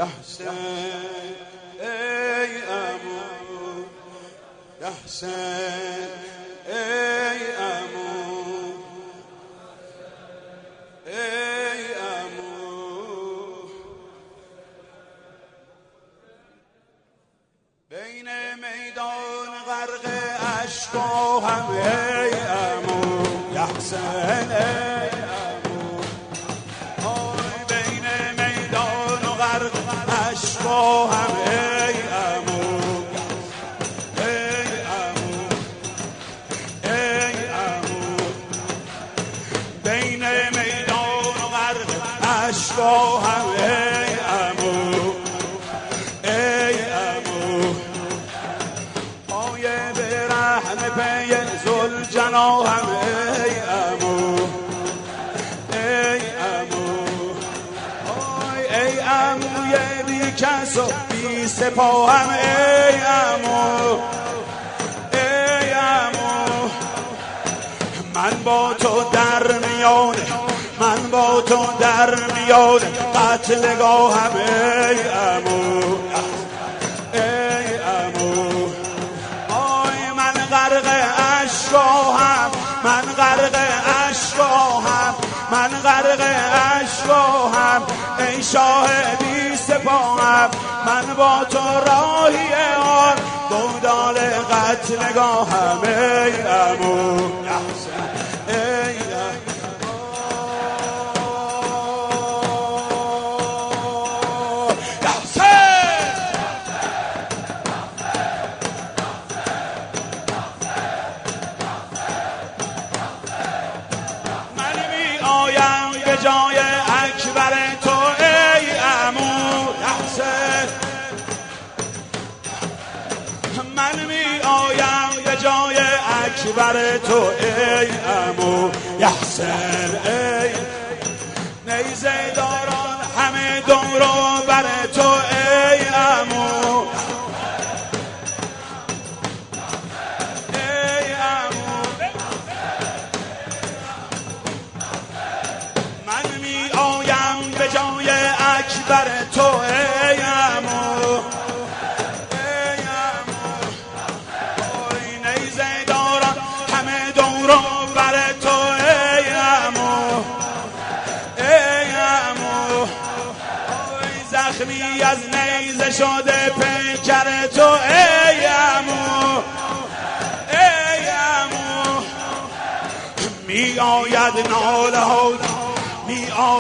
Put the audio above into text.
یا حسین ای عمو، یا حسین ای عمو، ای عمو. بین میدان غرق اشک و هم ای عمو، یا حسین ای عمو. بین میدان غرق اشک و هم ای عمو، ای عمو، ای عمو. بین میدان غرق اشک و هم ای عمو، ای عمو. پای برهنه پی ذوالجناحم ای عمو، ای عمو. ای عموی بی کس و بی سپاهم ای عمو، ای عمو. من با تو در میانه، من با تو در میانه قتلگاهم ای عمو، ای عمو. آی من غرق اشکاهم، من غرق اشکاهم، من غرق اشکاهم ای شاه بی سپاهم. من با تو راهی آن گودال قتلگاهم ای عمو، ای به جای اکبر تو ای عمو، حسین. من می آیم به جای اکبر تو ای عمو، حسین ای. نیزه داران همه دور و بر تو ای عمو، ای عمو. من می آیم به جای اکبر تو ای عمو، ای عمو. نیزه داران همه دور و بر تو ای عمو، ای عمو. زخمی از نیزه شده پیکر تو ای عمو، ای عمو. می آید ناله ها، می آید